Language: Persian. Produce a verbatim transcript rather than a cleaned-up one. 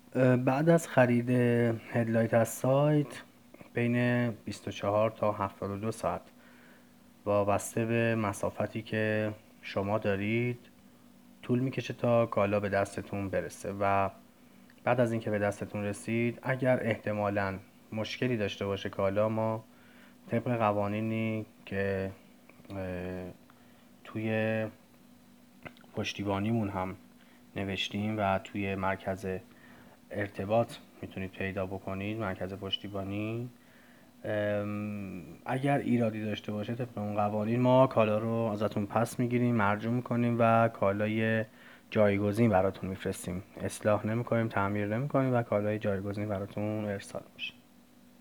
اه، بعد از خرید هدلایت از سایت بین بیست و چهار تا هفتاد و دو ساعت وابسته به مسافتی که شما دارید طول میکشه تا کالا به دستتون برسه. و بعد از اینکه به دستتون رسید، اگر احتمالاً مشکلی داشته باشه کالا، ما طبق قوانینی که توی پشتیبانیمون هم نوشتیم و توی مرکز ارتباط میتونید پیدا بکنید، مرکز پشتیبانی، اگر ایرادی داشته باشه طبق اون قوانین ما کالا رو ازتون پس میگیریم، مرجوع میکنیم و کالای جایگزین براتون میفرستیم. اصلاح نمیکنیم، تعمیر نمیکنیم و کالای جایگزین براتون ارسال میشه.